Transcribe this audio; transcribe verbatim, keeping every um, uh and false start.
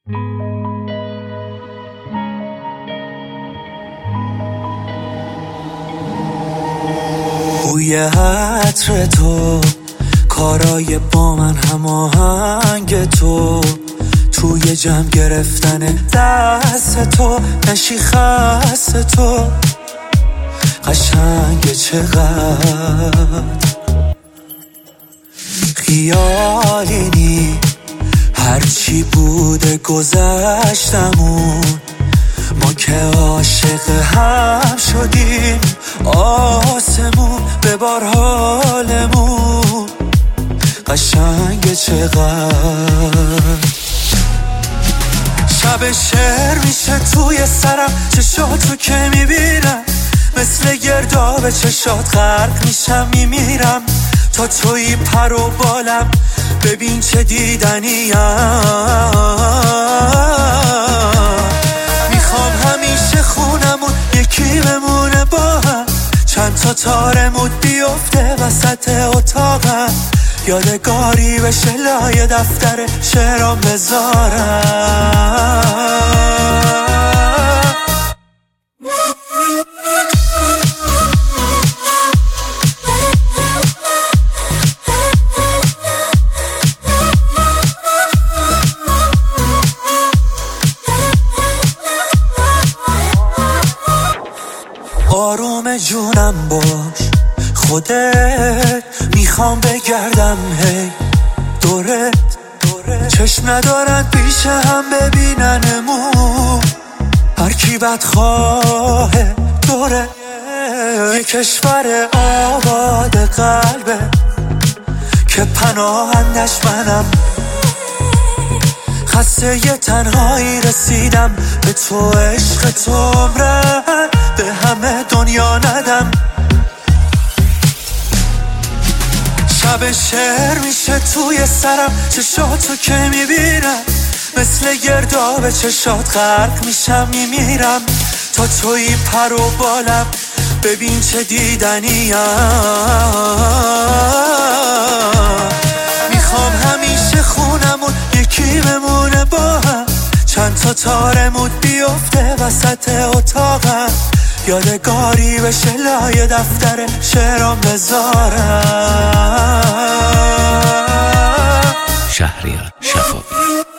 بوی عطر تو، کارای با من هماهنگ تو، توی جمع گرفتن دست تو، نشی خست تو قشنگ چقدر خیالی نی هرچی بوده گذشتمون، ما که عاشق هم شدیم آسمون ببار حالمون قشنگ چقدر. شب شعر میشه توی سرم، چشاتو که میبینم مثل گرداب چشات غرق میشم میمیرم، تا توی پر و بالم ببین چه دیدنیم. میخوام همیشه خونمون یکی بمونه با هم، چند تا تارمون بیفته وسط اتاقم، یادگاری بشه لای دفتر شعرام بذارم. آروم جونم باش خودت، میخوام بگردم هی دورت، چشم ندارن پیش هم ببیننمون، هر کی بدخواه دوره. یه کشور آباد قلبه که پناهندش منم، خسته یه تنهایی رسیدم به تو عشق تو عمرم به همه دنیا ندم. شب شعر میشه توی سرم، چشاتو که میبینم مثل گرداب چشات غرق میشم میمیرم، تا توی پر و بالم ببین چه دیدنیم. میخوام همیشه خونمون یکی بمونه با هم، چند تا تارمون بیفته وسط اتاقم، یادگاری بشه لای دفتر شعرام بذارم. شهریار شفاقی.